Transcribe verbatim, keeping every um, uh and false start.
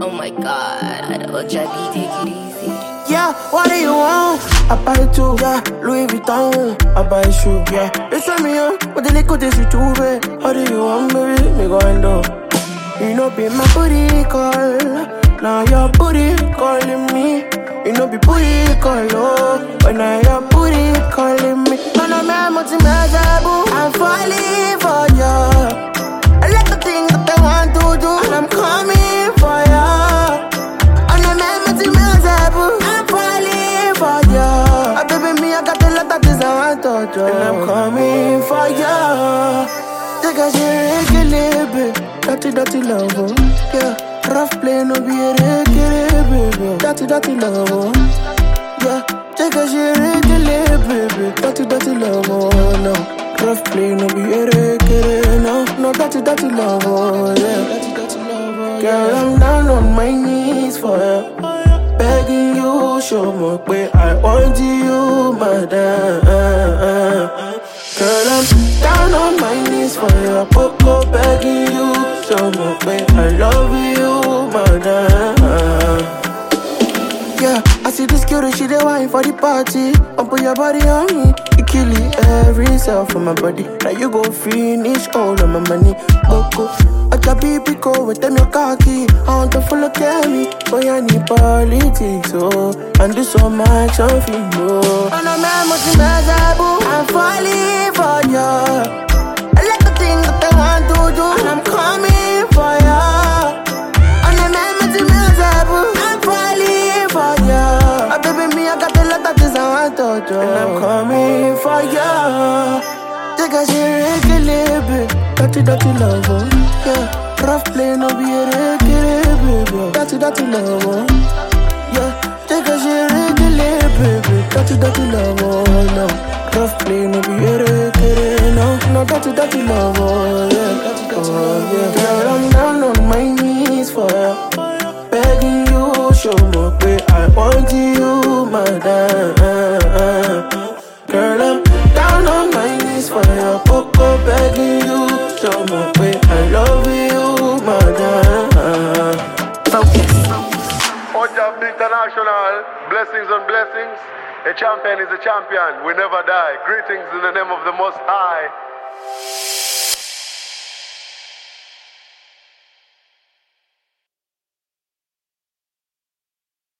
Oh my god, oh Javi, take it easy. Yeah, what do you want? I buy two, yeah, Louis Vuitton. I buy shoe, yeah. They send me up, but the liquor is too bad. What do you want, baby? Me go and do. You know, be my booty call. Now your booty calling me. You know, be booty call, oh. But now your booty calling me. Man, I'm a multi-measure, I'm falling for you. I like the things that I want to do, and I'm coming for you. And I'm a multi-measure, I'm falling for you. Ah, baby, me, I got a lot of things I want to do, and I'm coming for you. Take a shit, baby. Dirty, dirty love, oh. Yeah. Rough play, no be a regular, baby. Dirty, dirty love, oh. Yeah. Take a shit, baby. Dirty, dirty love, oh, no. Rough play, no be a regular, no. No, dirty, dirty love, oh, yeah. Dirty, dirty love, oh, girl, I'm down on my knees for you. Begging you, show me where I want you, madam. Girl, I'm down on my knees for you. Coco, begging you, show me where I love you, madam. Yeah, I see this girl, she the wine for the party. Up put your body on me, you kill it every cell from my body. Now you go finish all of my money. Coco, I just be pico with them your khaki. I want to follow me, but I need politics, oh. And do so much of you, oh. And I'm a multi-measure, I'm falling for you. I like the things that I want to do, and I'm coming for you. And I'm a multi-measure, I'm falling for you. Ah, baby, me, I got a lot of things I want to do, and I'm coming for you. Take a shit, baby. Dirty, dirty love, oh. Yeah. Rough play, no be a regular, baby. Dirty, dirty love, oh. Yeah. Take a shit, baby. Dirty, dirty love, oh, no. Rough play, no be a regular, no. No, dirty, dirty love, oh, yeah. Oh, yeah. Girl, I'm down on my knees for you. Begging you, show me where I want you, madam. Girl, I'm down on my knees for you. Coco, begging you, show me where I love you, madam. Focus. Ojab International, blessings on blessings. A champion is a champion. We never die. Greetings in the name of the Most High.